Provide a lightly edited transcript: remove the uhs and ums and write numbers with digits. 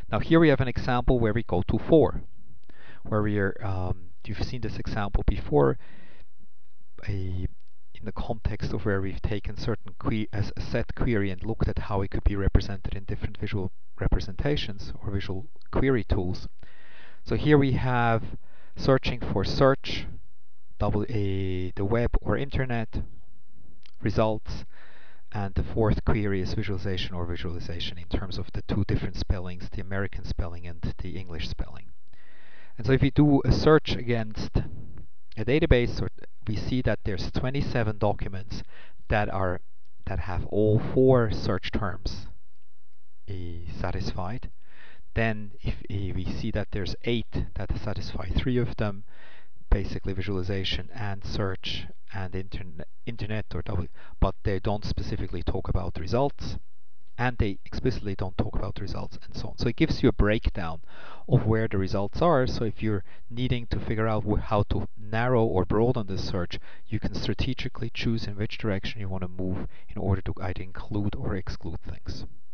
Now here we have an example where we go to for, where we are, you've seen this example before, in the context of where we've taken certain as a set query and looked at how it could be represented in different visual representations or visual query tools. So here we have searching for search, the web or internet, results, and the fourth query is visualization or visualization in terms of the two different spellings, the American spelling and the English spelling. And so if we do a search against a database, we see that there's 27 documents that have all four search terms satisfied. Then if we see that there's 8 that satisfy 3 of them, basically visualization and search and internet or but they don't specifically talk about results, and they explicitly don't talk about results, and so on. So it gives you a breakdown of where the results are. So if you're needing to figure out how to narrow or broaden the search, you can strategically choose in which direction you want to move in order to either include or exclude things.